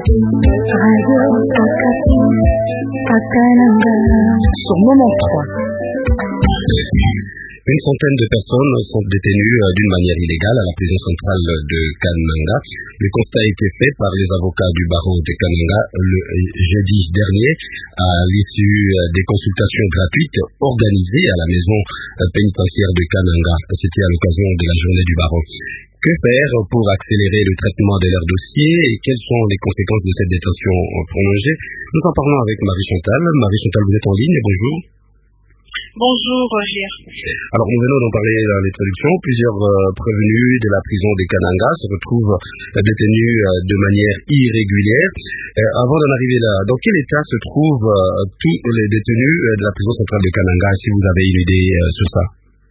Radio Okapi, Takananga. Sur Moment 3. Une centaine de personnes sont détenues d'une manière illégale à la prison centrale de Kananga. Le constat a été fait par les avocats du barreau de Kananga le jeudi dernier à l'issue des consultations gratuites organisées à la maison pénitentiaire de Kananga. C'était à l'occasion de la journée du barreau. Que faire pour accélérer le traitement de leur dossier et quelles sont les conséquences de cette détention prolongée? Nous en parlons avec Marie-Chantal. Marie-Chantal, vous êtes en ligne, bonjour. Bonjour Roger. Alors nous venons d'en parler dans l'introduction. Plusieurs prévenus de la prison de Kananga se retrouvent détenus de manière irrégulière. Avant d'en arriver là, dans quel état se trouvent tous les détenus de la prison centrale de Kananga, si vous avez une idée sur ça?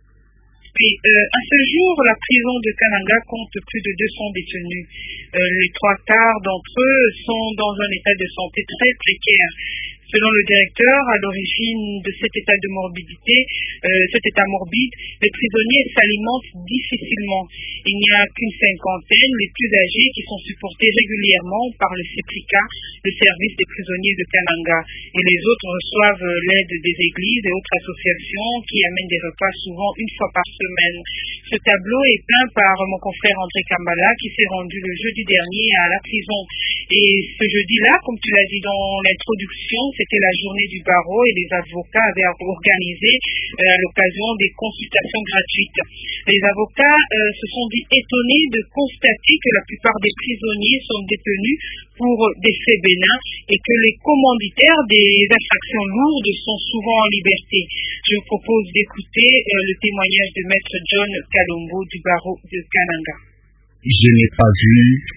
Oui, à ce jour, la prison de Kananga compte plus de 200 détenus. Les 3/4 d'entre eux sont dans un état de santé très précaire. Selon le directeur, à l'origine de cet état de morbidité, cet état morbide, les prisonniers s'alimentent difficilement. Il n'y a qu'une cinquantaine, les plus âgés, qui sont supportés régulièrement par le CEPRICA, le service des prisonniers de Kananga. Et les autres reçoivent l'aide des églises et autres associations qui amènent des repas souvent une fois par semaine. Ce tableau est peint par mon confrère André Kambala qui s'est rendu le jeudi dernier à la prison. Et ce jeudi-là, comme tu l'as dit dans l'introduction, c'était la journée du barreau et les avocats avaient organisé à l'occasion des consultations gratuites. Les avocats se sont dit étonnés de constater que la plupart des prisonniers sont détenus pour des faits bénins et que les commanditaires des infractions lourdes sont souvent en liberté. Je vous propose d'écouter le témoignage de Maître John Kalombo du barreau de Kananga. Je n'ai pas vu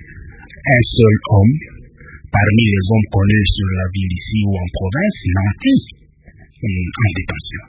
un seul homme parmi les hommes connus sur la ville ici ou en province nantis en détention.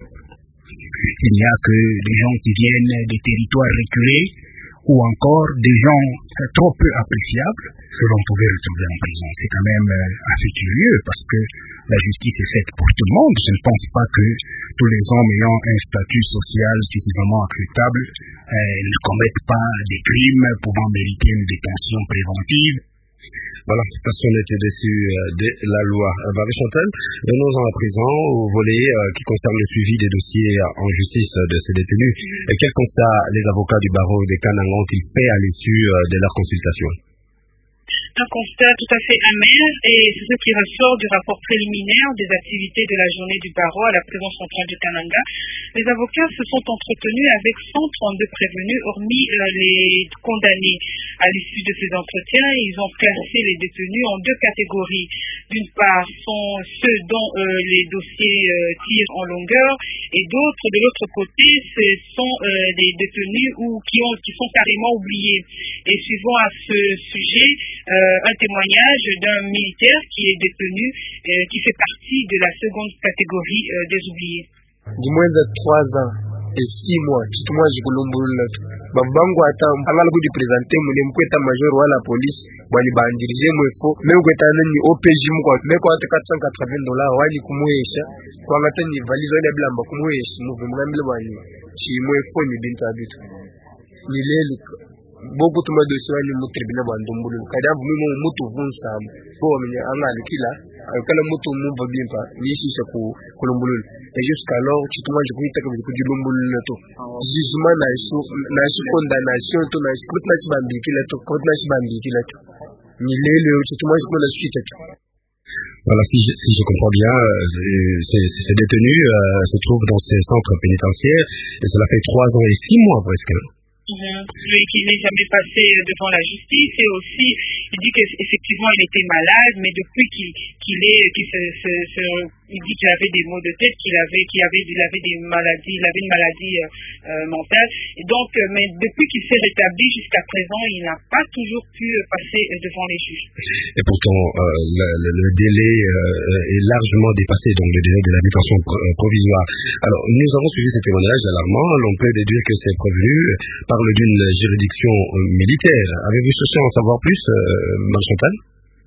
Il n'y a que des gens qui viennent des territoires reculés ou encore des gens trop peu appréciables que l'on pouvait retrouver en prison. C'est quand même assez curieux parce que la justice est faite pour tout le monde. Je ne pense pas que tous les hommes ayant un statut social suffisamment acceptable ne commettent pas des crimes pouvant mériter une détention préventive. Voilà, personne n'était déçu de la loi. Marie-Chantal, venons-en à présent au volet qui concerne le suivi des dossiers en justice de ces détenus. Quel constat les avocats du barreau de Kananga ont-ils fait à l'issue de leur consultation? Un constat tout à fait amer et c'est ce qui ressort du rapport préliminaire des activités de la journée du barreau à la prison centrale de Kananga. Les avocats se sont entretenus avec 132 prévenus, hormis les condamnés. À l'issue de ces entretiens, ils ont classé les détenus en deux catégories. D'une part, sont ceux dont les dossiers tirent en longueur et d'autres, de l'autre côté, ce sont des détenus qui sont carrément oubliés. Et suivant à ce sujet, un témoignage d'un militaire qui est détenu, qui fait partie de la seconde catégorie des oubliés. Du moins de 3 ans et 6 mois, moi je kulumbulula babangu ata angaluku di presenter mune mkweta major wala police bali bandirije mwefo me kweta nani OPJ mko me kwa $480 wali kumuesha kwa ngatani valizo ile blamba kumuesha muvumgamile bani chi mwefo ni binta bitu ni lelu boku tuma dossier wali mu tribunal bandumbulu kada vumu mutu vunsa bo menya angalikila kala mutu mu babimpa ni shisha ku kulumbulu et jusqu'alors tu tuma je kuita comme je dis lumbulu to jugement na su condamnation to na su kutna si bambikila to kutna si bambikila to ni lele tu tuma je la suite. Voilà, si je comprends bien, ces détenus se trouvent dans ces centres pénitentiaires et cela fait 3 ans et 6 mois presque. Lui qui n'est jamais passé devant la justice et aussi il dit qu'effectivement il était malade mais depuis il dit qu'il avait des maux de tête, il avait des maladies, il avait une maladie mentale et donc mais depuis qu'il s'est rétabli jusqu'à présent il n'a pas toujours pu passer devant les juges. Et pourtant le délai est largement dépassé, donc le délai de la détention provisoire. Alors nous avons suivi ces témoignages alarmants, l'on peut déduire que ces prévenus parle d'une juridiction militaire. Avez-vous cherché à en savoir plus, Marie-Chantal?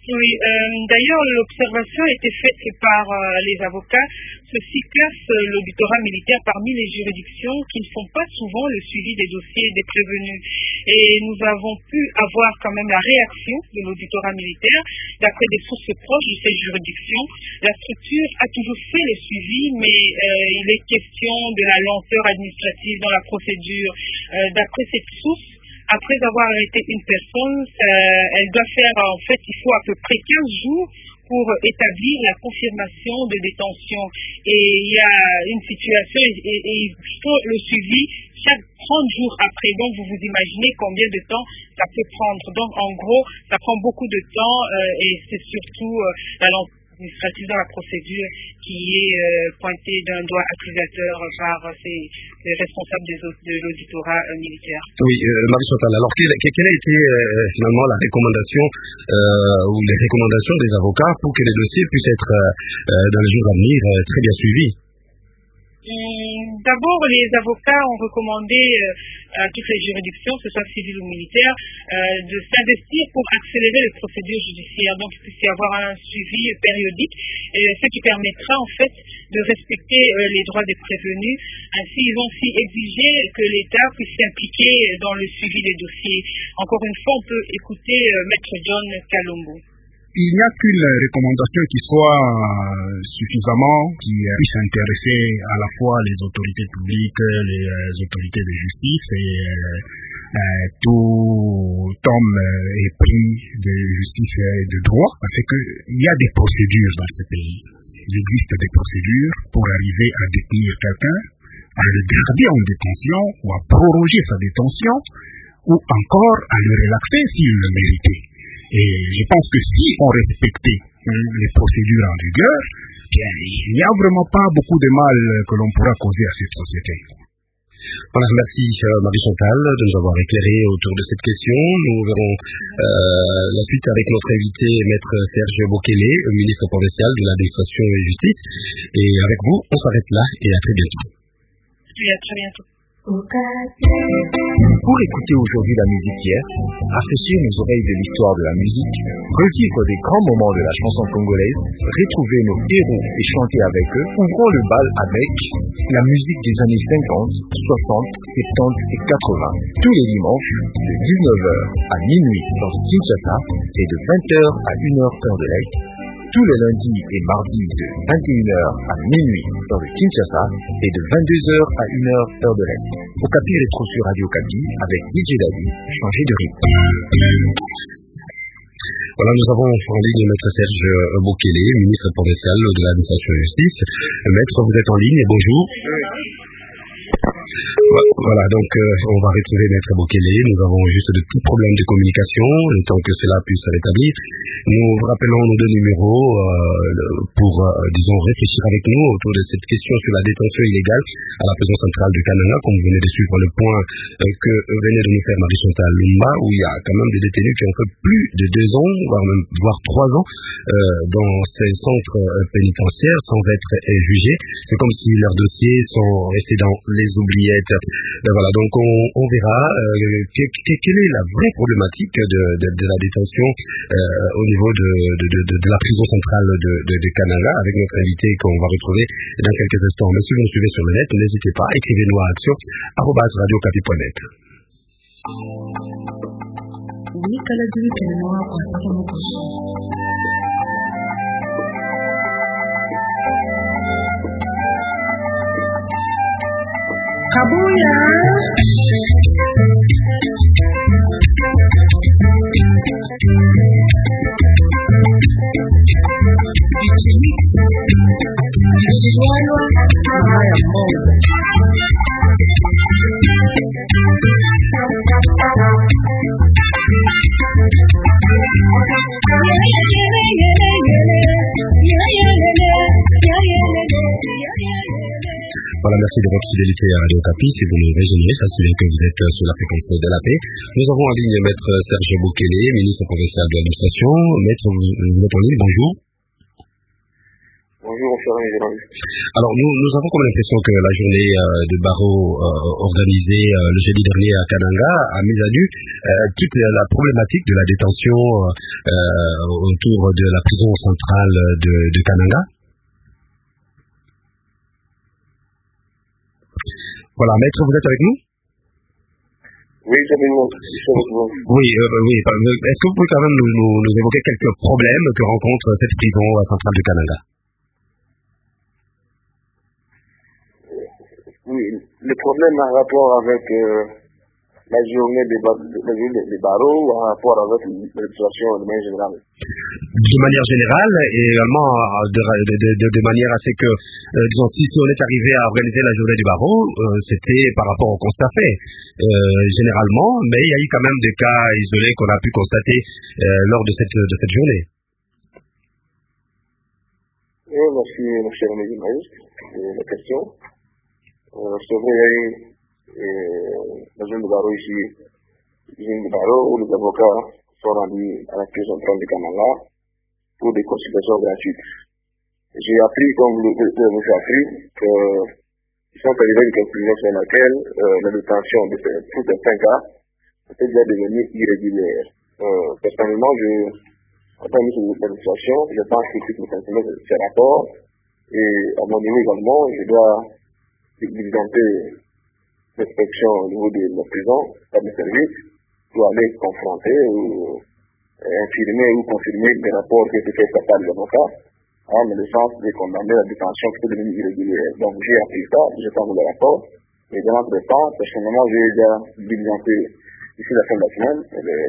Oui, d'ailleurs, l'observation a été faite par les avocats. Ceci classe l'auditorat militaire parmi les juridictions qui ne font pas souvent le suivi des dossiers des prévenus. Et nous avons pu avoir quand même la réaction de l'auditorat militaire. D'après des sources proches de ces juridictions, la structure a toujours fait le suivi, mais il est question de la lenteur administrative dans la procédure. D'après cette source, après avoir arrêté une personne, elle doit faire, en fait, il faut à peu près 15 jours pour établir la confirmation de détention. Et il y a une situation, et il faut le suivi chaque 30 jours après. Donc, vous vous imaginez combien de temps ça peut prendre. Donc, en gros, ça prend beaucoup de temps et c'est surtout la lenteur administrative dans la procédure qui est pointée d'un doigt accusateur par les responsables de l'auditorat militaire. Oui, Marie-Chantal, alors quelle a été finalement la recommandation ou les recommandations des avocats pour que les dossiers puissent être dans les jours à venir très bien suivis? D'abord, les avocats ont recommandé à toutes les juridictions, que ce soit civiles ou militaires, de s'investir pour accélérer les procédures judiciaires. Donc, il puisse y avoir un suivi périodique, ce qui permettra en fait de respecter les droits des prévenus. Ainsi, ils ont aussi exigé que l'État puisse s'impliquer dans le suivi des dossiers. Encore une fois, on peut écouter Maître John Kalombo. Il n'y a qu'une recommandation qui soit suffisamment, qui puisse intéresser à la fois les autorités publiques, les autorités de justice et tout homme épris de justice et de droit, parce qu'il y a des procédures dans ce pays. Il existe des procédures pour arriver à détenir quelqu'un, à le garder en détention ou à proroger sa détention, ou encore à le relaxer s'il le méritait. Et je pense que si on respectait les procédures en vigueur, il n'y a vraiment pas beaucoup de mal que l'on pourra causer à cette société. Voilà, merci Marie-Chantal de nous avoir éclairé autour de cette question. Nous verrons la suite avec notre invité, Maître Serge Bokele, ministre provincial de l'administration et justice. Et avec vous, on s'arrête là et à très bientôt. Oui, à très bientôt. Pour écouter aujourd'hui la musique hier, rafraîchir nos oreilles de l'histoire de la musique, revivre des grands moments de la chanson congolaise, retrouver nos héros et chanter avec eux, ouvrons le bal avec la musique des années 50, 60, 70 et 80, tous les dimanches de 19h à minuit dans Kinshasa et de 20h à 1h heure de l'Est, tous les lundis et mardis de 21h à minuit dans le Kinshasa et de 22h à 1h heure de l'Est. Okapi rétro sur Radio Okapi avec DJ Dali, changer de rythme. Voilà, nous avons en ligne Maître Serge Bokele, ministre provincial de l'administration et justice. Maître, vous êtes en ligne, bonjour. Voilà, donc on va retrouver Maître Bokele. Nous avons juste de petits problèmes de communication, le temps que cela puisse se rétablir. Nous rappelons nos deux numéros pour, disons, réfléchir avec nous autour de cette question sur la détention illégale à la prison centrale de Kananga, comme vous venez de suivre le point que venait de nous faire Marie-Chantal Lumba, où il y a quand même des détenus qui ont fait plus de 2 ans, voire 3 ans, dans ces centres pénitentiaires sans être jugés. C'est comme si leurs dossiers sont restés dans les oubliettes. Voilà, donc on verra quelle est la vraie problématique de la détention au niveau de la prison centrale de Kananga, avec notre invité qu'on va retrouver dans quelques instants. Mais si vous nous suivez sur le net, n'hésitez pas, écrivez-nous à action@radiocapi.net. Kabuya. Voilà, merci de votre fidélité à Radio Okapi. Si vous nous rejoignez, sachez que vous êtes sur la fréquence de la paix. Nous avons en ligne Maître Serge Bokele, ministre provincial de l'administration. Maître, vous êtes en ligne, bonjour. Bonjour, cher ami journaliste. Alors, nous avons comme l'impression que la journée de barreau organisée le jeudi dernier à Kananga a mis à nu toute la problématique de la détention autour de la prison centrale de Kananga. Voilà, maître, vous êtes avec nous? Oui, je suis avec vous. Oui. Est-ce que vous pouvez quand même nous évoquer quelques problèmes que rencontre cette prison centrale de Kananga? Oui, le problème en rapport avec la journée des barreaux ou en rapport avec la situation de manière générale? De manière générale et également de manière à ce que, disons, si on est arrivé à organiser la journée du barreau, c'était par rapport au constat fait, généralement, mais il y a eu quand même des cas isolés qu'on a pu constater lors de cette journée. Oui, merci, mon cher ami journaliste, de la question. C'est vrai, il y a eu la journée de barreau ici, où les avocats sont rendus à la prison centrale de Kananga pour des consultations gratuites. J'ai appris, comme vous avez appris, qu'ils sont arrivés à une conclusion sur laquelle la détention de tous ces 5 cas était déjà devenue irrégulière. Personnellement, en tant que de la situation, je pense que tout le contenu de ces rapports, et à mon niveau également, je dois diligenter l'inspection au niveau de la prison, par mes services, pour aller confronter ou infirmer ou confirmer des rapports qui étaient faits par les avocats, en le sens de condamner la détention qui était devenue irrégulière. Donc j'ai appris ça, j'ai pas le rapport, mais dans l'autre temps, personnellement, j'ai déjà diligenté ici la fin de la semaine,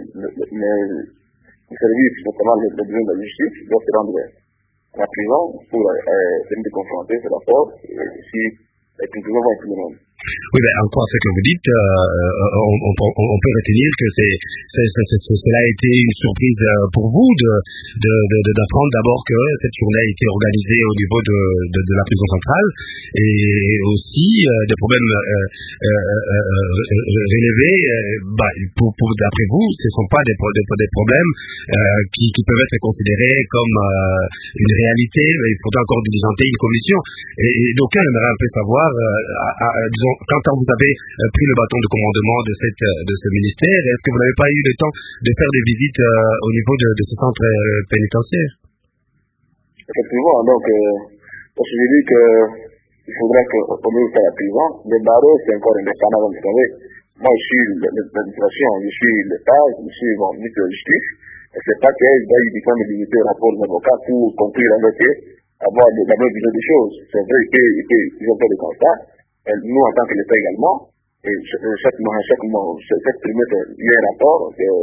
les services, notamment les besoins de la justice, doivent se rendre à la prison pour venir de confronter ce rapport, si les conclusions vont être les mêmes. Oui, mais encore ce que vous dites, on peut retenir que cela a été une surprise pour vous d'apprendre d'abord que cette journée a été organisée au niveau de la prison centrale et aussi des problèmes relevés. D'après vous, ce ne sont pas des problèmes qui peuvent être considérés comme une réalité. Il faudra encore diligenter une commission. Et d'aucuns aimeraient un peu savoir, disons, quand vous avez pris le bâton de commandement de ce ministère, est-ce que vous n'avez pas eu le temps de faire des visites au niveau de ce centre pénitentiaire? Effectivement, donc, je dis qu'il faudra qu'on ait fait la prison. Les barreaux, c'est encore indépendant, vous savez. Moi, je suis l'administration, je suis l'État, je suis mon ministre de la Justice. Et c'est pas qu'il doit uniquement me limiter au rapport des avocats pour conclure avec eux, avoir la bonne vision des choses. C'est vrai qu'ils ont fait des constats. Nous, en tant que l'État également, et chaque trimestre, il y a un rapport,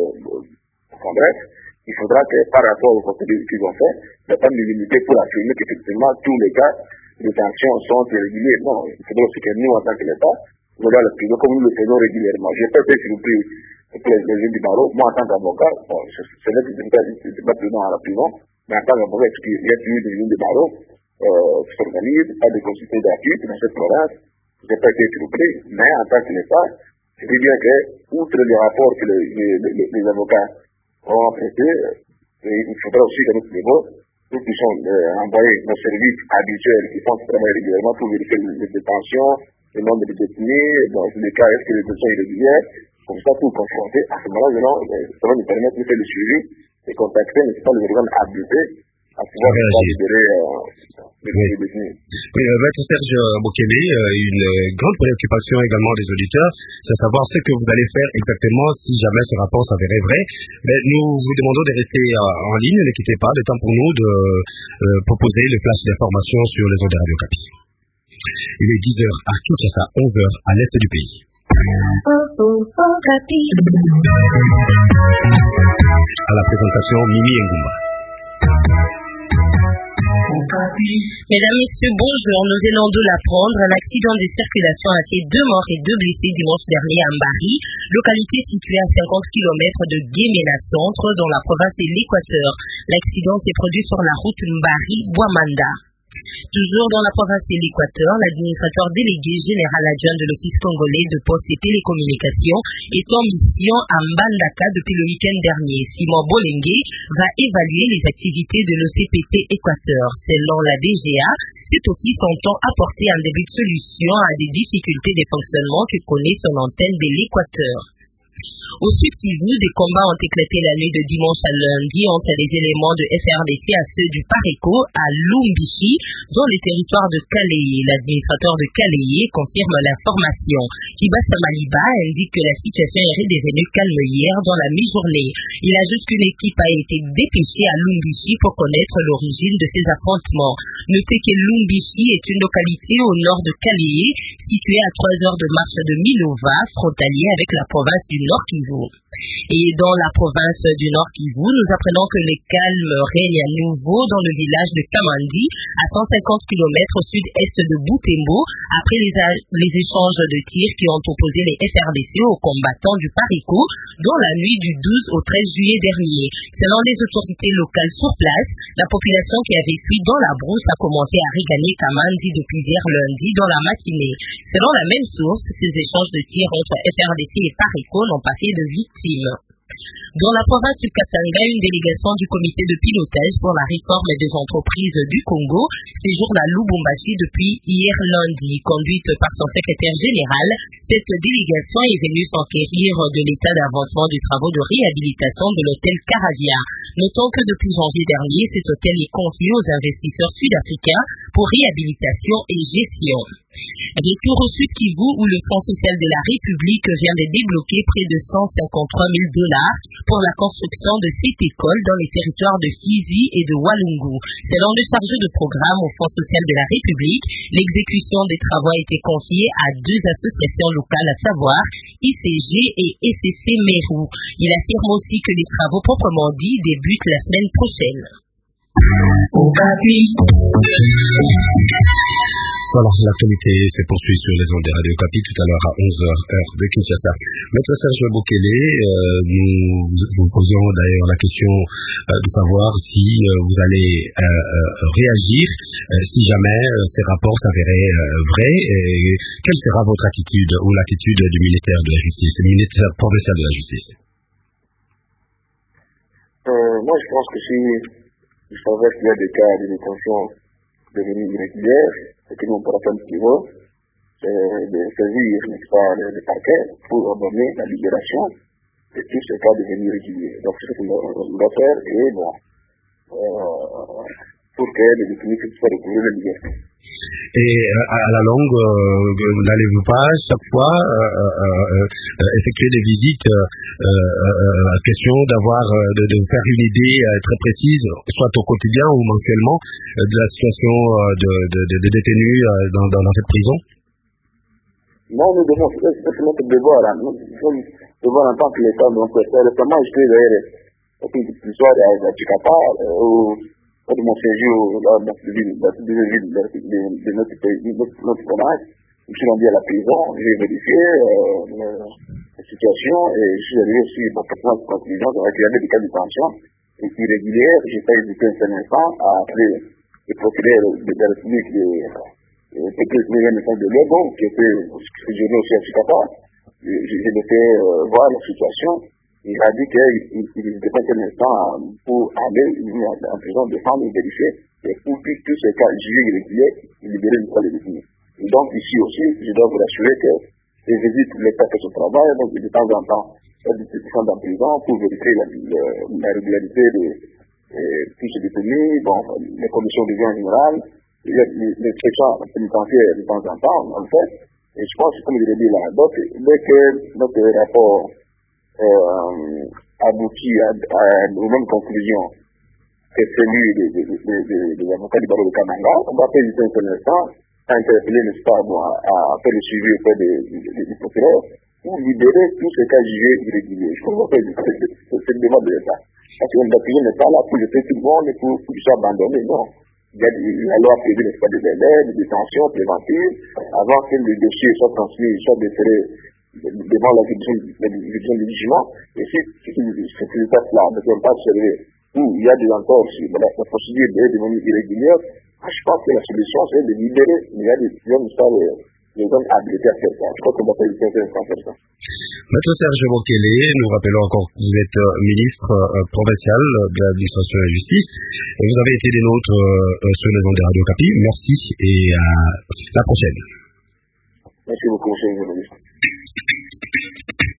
bref, il faudra que par rapport aux procédures qu'ils ont fait, il n'y a pas de limiter pour affirmer qu'effectivement tous les cas de tension sont irréguliers. Non, il faudra aussi que nous, en tant que l'État, nous allons le prison comme nous le faisons régulièrement. Je peux être surpris pour les jeunes du barreau. Moi, en tant qu'avocat, c'est vrai que je ne suis pas présent à la prison, mais en tant qu'avocat, il y a toujours des jeunes du barreau qui s'organisent, pas de consultations gratuites dans cette province. Je n'ai pas été surpris, mais en tant que l'État, je dis bien que, outre les rapports que les avocats ont prêtés, il faudra aussi qu'à notre niveau, nous puissions envoyer nos services habituels qui font ce travail régulièrement pour vérifier les détentions, le nombre de détenus, dans les cas, est-ce que les détentions sont irrégulières, comme ça, pour confronter. À ce moment-là, ça va nous permettre de faire le suivi et contacter, mais ce pas les organes habilités à pouvoir libérer les détenus. Oui, Maître Serge Bokele, une grande préoccupation également des auditeurs, c'est savoir ce que vous allez faire exactement si jamais ce rapport s'avérait vrai. Mais nous vous demandons de rester en ligne, ne quittez pas, le temps pour nous de proposer le flash d'information sur les ondes de Radio Okapi. Il est 10h à Kinshasa, 11h à l'est du pays. À la présentation, Mimi Ngumba. Mesdames, Messieurs, bonjour. Nous venons de l'apprendre. Un accident de circulation a fait 2 morts et 2 blessés dimanche dernier à Mbari, localité située à 50 km de Guémena Centre, dans la province de l'Équateur. L'accident s'est produit sur la route Mbari-Bouamanda. Toujours dans la province de l'Équateur, l'administrateur délégué général adjoint de l'Office congolais de postes et télécommunications est en mission à Mbandaka depuis le week-end dernier. Simon Bolengue va évaluer les activités de l'OCPT Équateur. Selon la DGA, cet office entend apporter un début de solution à des difficultés de fonctionnement que connaît son antenne de l'Équateur. Au sud Kivu, des combats ont éclaté la nuit de dimanche à lundi entre les éléments de FRDC à ceux du Pareco à Lumbishi, dans les territoires de Kaleye. L'administrateur de Kaleye confirme l'information. Kibasa Maliba indique que la situation est redevenue calme hier dans la mi-journée. Il ajoute qu'une équipe a été dépêchée à Lumbishi pour connaître l'origine de ces affrontements. Notez que Lumbishi est une localité au nord de Kaleye, située à 3 heures de marche de Minova, frontalier avec la province du Nord Kivu. Et dans la province du Nord Kivu, nous apprenons que le calme règne à nouveau dans le village de Kamandi, à 150 km au sud-est de Butembo, après les échanges de tirs qui ont opposé les FRDC aux combattants du Pareco dans la nuit du 12 au 13 juillet dernier. Selon les autorités locales sur place, la population qui avait fui dans la brousse a commencé à regagner Kamandi depuis hier lundi dans la matinée. Selon la même source, ces échanges de tirs entre FRDC et Pareco n'ont pas fait de victimes. Dans la province du Katanga, une délégation du comité de pilotage pour la réforme des entreprises du Congo séjourne à Lubumbashi depuis hier lundi. Conduite par son secrétaire général, cette délégation est venue s'enquérir de l'état d'avancement des travaux de réhabilitation de l'hôtel Caravia. Notons que depuis janvier dernier, cet hôtel est confié aux investisseurs sud-africains pour réhabilitation et gestion. Retour au Sud Kivu où le Fonds social de la République vient de débloquer près de $153 000 pour la construction de 7 écoles dans les territoires de Fizi et de Walungu. Selon le chargé de programme au Fonds social de la République, l'exécution des travaux a été confiée à 2 associations locales, à savoir ICG et SCC Meru. Il affirme aussi que les travaux proprement dits débutent la semaine prochaine. Voilà, l'actualité se poursuit sur les ondes de Radio Okapi tout à l'heure à 11h, heure de Kinshasa. Maître Serge Bokele, nous vous posions d'ailleurs la question de savoir si vous allez réagir si jamais ces rapports s'avéraient vrais. Quelle sera votre attitude ou l'attitude du ministère de la Justice, du ministère provincial de la Justice? Moi, je pense que si il s'avère qu'il y a des cas de détention devenus irrégulières, ce que nous pourrons faire c'est de saisir, n'est-ce pas, le parquet pour ordonner la libération de tous ces cas devenus réguliers. Donc, c'est ce qu'on doit faire et bon, pour que les détenus puissent retrouver la liberté. Et à la longue, n'allez-vous pas chaque fois effectuer des visites à question de faire une idée très précise, soit au quotidien ou mensuellement, de la situation de détenus dans cette prison? Non, nous devons, c'est notre devoir. Nous sommes devoir en tant que l'État, donc récemment, je suis d'ailleurs une histoire à Chikapa, de mon séjour dans les villes de notre pays, notre province. Je suis rendu à la prison, j'ai vérifié la situation et je suis arrivé aussi pour prendre cette conclusion. Il y avait des cas de détention irrégulières. J'ai fait hésiter un certain temps à appeler le procureur de la République peut-être de Lego, qui était séjourné aussi à Chikapa. J'ai fait voir la situation. Il a dit qu'il n'était pas un instant pour aller en prison, défendre et vérifier, et pour tous ces cas jugés irréguliers, libérer une fois les détenus. Et donc ici aussi, je dois vous rassurer que les visites, l'État fait son travail, donc de temps en temps, ils descendent en prison pour vérifier la régularité de tous ces détenus, bon, les commissions de vie en général, les sections pénitentiaires de temps en temps, en fait. Et je pense, comme je l'ai dit là, dès que notre rapport aboutit aux mêmes conclusions que celui des avocats du barreau de Kananga, on va faire un seul instant, interpeller, n'est-ce pas, à faire le suivi auprès des procureurs pour libérer tous ces cas jugés irréguliers. Je pense que c'est le demande de l'État. Parce que l'accusé n'est pas là pour jeter tout le monde et pour qu'il soit abandonné, non. La loi prévu, n'est-ce pas, des délais, des détentions préventives, avant que le dossier soit transmis, soit déféré devant la juridiction du jugement. Et si cette étape-là ne peut pas servir, où il y a des encore, si la procédure est devenue irrégulière, Je pense que la solution, c'est de libérer les hommes habilités à faire ça. Je crois qu'on va faire une conférence sans faire ça. Maître Serge Bokele, nous rappelons encore que vous êtes ministre provincial de l'administration et de la justice. Et vous avez été des nôtres sur les ondes de Radio Okapi. Merci et à la prochaine. Merci beaucoup, monsieur le ministre.